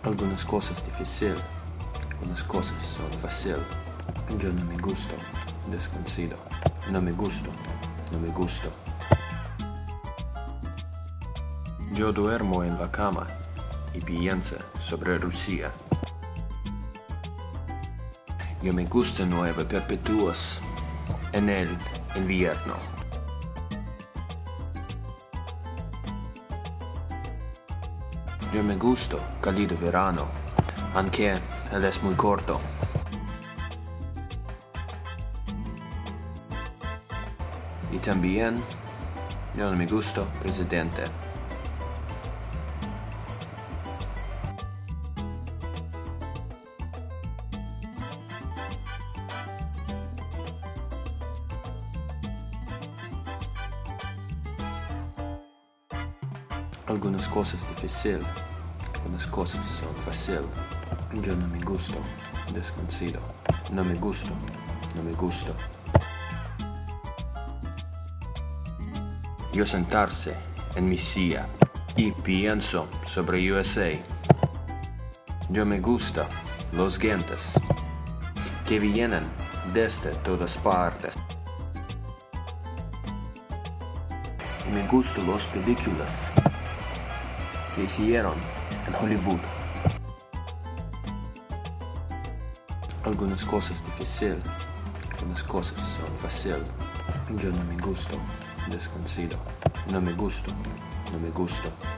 Algunas cosas difíciles, algunas cosas son fáciles. Yo no me gusto, desconocido. No me gusto, no me gusto. Yo duermo en la cama y pienso sobre Rusia. Yo me gusto 9 perpetuos en el invierno. Yo me gusto cálido verano, aunque él es muy corto. Y también yo no me gusto presidente. Algunas cosas difíciles, algunas cosas son fáciles. Yo no me gusto, desconocido. No me gusto, no me gusto. Yo sentarse en mi silla y pienso sobre USA. Yo me gusta los gentes que vienen desde todas partes. Y me gustan las películas que hicieron en Hollywood. Algunas cosas difíciles, algunas cosas son fáciles. Yo no me gusto, desconocido. No me gusto, no me gusto.